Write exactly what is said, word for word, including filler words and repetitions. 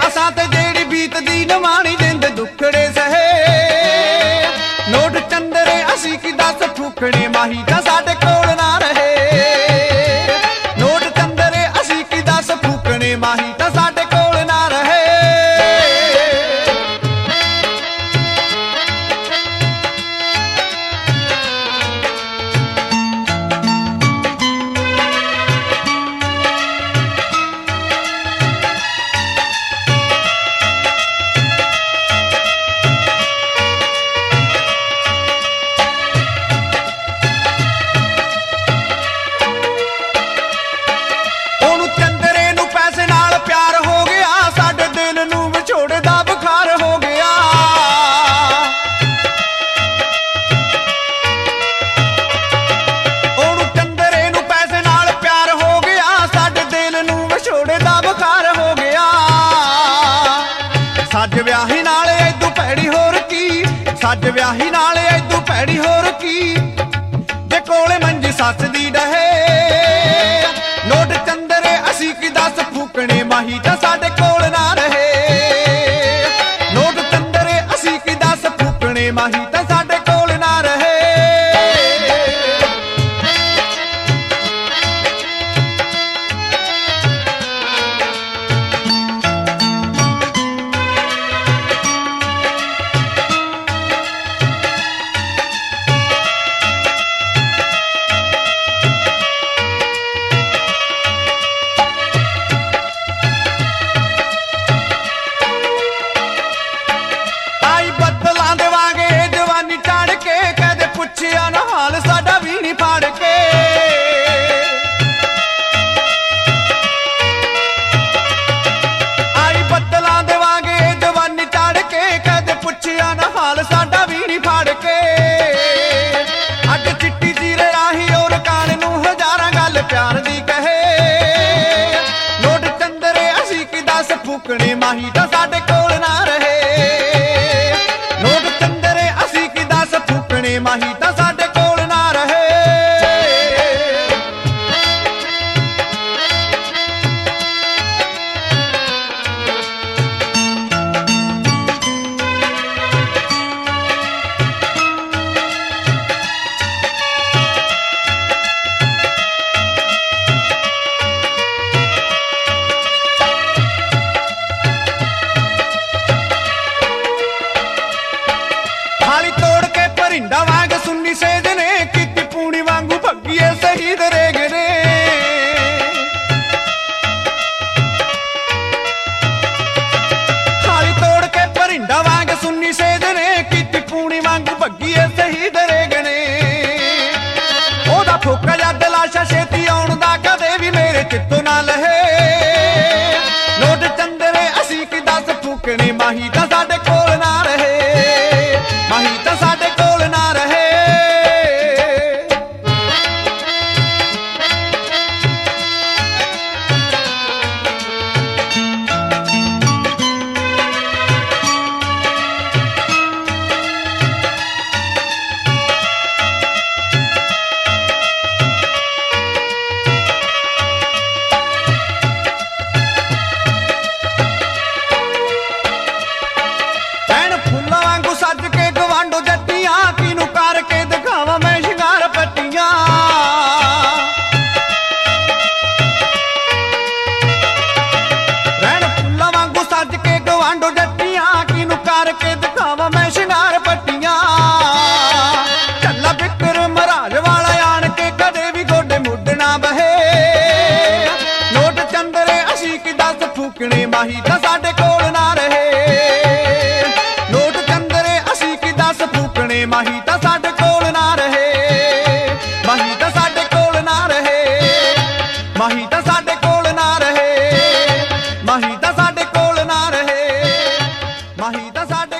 ਅਸਾਂ ਤੇ ਜਿਹੜੀ ਬੀਤਦੀ ਨਵਾਣੀ ਜਿੰਦ ਦੁੱਖੜੇ ਸਹੇ। ਨੋਟ ਚੰਦਰੇ ਅਸੀਂ ਕੀ ਦੱਸ ਫੂਕਣੇ ਮਾਹੀ ਤਾਂ ਸਾਡੇ ਕੋਲ ਨਾ ਰਹੇ। ਨੋਟ ਚੰਦਰੇ ਅਸੀਂ ਕੀ ਦੱਸ ਫੂਕਣੇ ਮਾਹੀ ਤਾਂ ਸਾਡੇ ਕੋਲ ਨਾ ਰਹੇ। ਸੱਜ ਵਿਆਹੀ ਨਾਲ ਐਦੂ ਭੈੜੀ ਹੋਰ ਕੀ, ਸੱਜ ਵਿਆਹੀ ਨਾਲ ਐਦੂ ਭੈੜੀ ਹੋਰ ਕੀ, ਜੇ ਕੋਲੇ ਮੰਜੀ ਸੱਸ ਦੀ ਡਹੇ। ਨੋਟ ਚੰਦਰੇ ਅਸੀਂ ਕੀ ਦੱਸ ਫੂਕਣੇ ਮਾਹੀ ਤਾਂ ਸਾਡੇ ਕੋਲ ਨਾ ਰਹੇ। ਨੋਟ ਚੰਦਰੇ ਅਸੀਂ ਕੀ ਦੱਸ ਫੂਕਣੇ ਮਾਹੀ ਤਾਂ ਸਾਡੇ ਕੋਲ ਨਾ ਰਹੇ। ਪੁੱਛਿਆ ਨਾ ਹਾਲ ਸਾਡਾ ਵੀ ਨੀ ਫੜ ਕੇ। ਆਈ ਬੱਦਲਾਂ ਦੇ ਵਾਂਗੇ ਜਵਾਨੀ ਚੜ ਕੇ, ਕਦੇ ਪੁੱਛਿਆ ਨਾ ਹਾਲ ਸਾਡਾ ਵੀ ਨੀ ਫੜ ਕੇ। ਅੱਗ ਚਿੱਟੀ ਜੀਰੇ ਰਾਹੀਂ ਔਰ ਕਾਨ ਨੂੰ ਹਜ਼ਾਰਾਂ ਗੱਲ ਪਿਆਰ ਦੀ ਕਹੇ। ਨੋਟ ਚੰਦਰੇ ਅਸੀਂ ਕੀ ਦੱਸ ਫੂਕਣੇ ਮਾਹੀ ਤਾਂ ਸਾਡੇ ਕੋਲ ਨਾ ਰਹੇ। ਨੋਟ ਚੰਦਰੇ ਅਸੀਂ ਕੀ ਦੱਸ ਫੂਕਣੇ ਮਾਹੀ ਤਾਂ ਸਾਡੇ ਕੋਲ ਨਾ ਰਹੇ। ਖਾਲੀ ਤੋੜ ਕੇ ਭਰਿੰਡਾ ਵਾਂਗ ਸੁੰਨੀ ਸੇਜ ਨੇ, ਕੀਤੀ ਪੂਣੀ ਵਾਂਗੂ ਭੱਗੀਏ ਸ਼ਹੀਦ ਰੇਗ ਨੇ। ਖਾਲੀ ਤੋੜ ਕੇ ਭਰਿੰਡਾ ਵਾਂਗ ਸੁੰਨੀ ਸੇਜ ਨੇ, ਕੀਤੀ ਪੂਣੀ ਵਾਂਗੂ ਭੱਗੀਏ ਸ਼ਹੀਦ ਰੇਗ ਨੇ। ਉਹਦਾ ਫੋਕਾ ਜੱਦ ਲਾਸ਼ਾ ਛੇਤੀ ਆਉਣ ਦਾ ਕਦੇ ਵੀ ਮੇਰੇ ਚਿੱਤੋਂ ਨਾ ਲਹੇ। ਨੋਟ ਚੰਦਰੇ ਅਸੀਂ ਕੀ ਦੱਸ ਫੂਕਣੇ ਮਾਹੀ ਤਾਂ ਸਾਡੇ ਕੋਲ ਨਾ ਰਹੇ। ਮਾਹੀ ਤਾਂ ਸਾਡੇ ਕੋਲ ਨਾ ਰਹੇ। ਭੈਣ ਫੁੱਲਾਂ ਵਾਂਗੂ ਸੱਜ ਕੇ ਗਵਾਂਢੋ ਜੱਟੀਆਂ, ਕਿਨੂੰ ਕਰਕੇ ਦਿਖਾਵਾਂ ਮੈਂ ਸ਼ਿੰਗਾਰ ਪੱਟੀਆਂ। ਭੈਣ ਫੁੱਲਾਂ ਵਾਂਗੂ ਸੱਜ ਕੇ ਗਵਾਂਢੋ ਜੱਟੀਆਂ, ਕਿਨੂੰ ਕਰਕੇ ਦਿਖਾਵਾਂ ਮੈਂ ਸ਼ਿੰਗਾਰ ਪੱਟੀਆਂ। ਚੱਲਾ ਬਿਕਰ ਮਹਾਰਾਜ ਵਾਲਾ ਆਣ ਕੇ ਕਦੇ ਵੀ ਗੋਡੇ ਮੁੱਢ ਨਾ ਬਹੇ। ਨੋਟ ਚੰਦਰੇ ਅਸੀਂ ਕੀ ਦੱਸ ਫੂਕਣੇ ਮਾਹੀ ਤਾਂ ਸਾਡੇ ਕੋਲ ਨਾ ਰਹੇ। ਨੋਟ ਚੰਦਰੇ ਅਸੀਂ ਕੀ ਦੱਸ ਫੂਕਣੇ ਮਾਹੀ ਤਾਂ ਸਾਡੇ ਕੋਲ ਨਾ ਰਹੇ। ਮਾਹੀ ਤਾਂ ਸਾਡੇ ਕੋਲ ਨਾ ਰਹੇ। ਮਾਹੀ ਤਾਂ ਸਾਡੇ ਕੋਲ ਨਾ ਰਹੇ। ਮਾਹੀ ਤਾਂ ਸਾਡੇ ਕੋਲ ਨਾ ਰਹੇ। ਮਾਹੀ ਤਾਂ ਸਾਡੇ